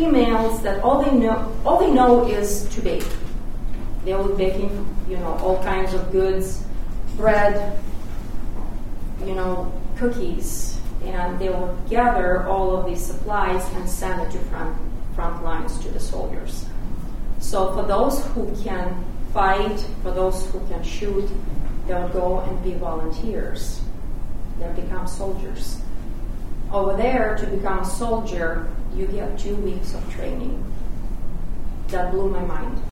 females that all they know is to bake. They were baking, all kinds of goods, bread, cookies, and they will gather all of these supplies and send it to front lines to the soldiers. So for those who can fight, for those who can shoot, they'll go and be volunteers. They'll become soldiers. Over there, to become a soldier, you get 2 weeks of training. That blew my mind.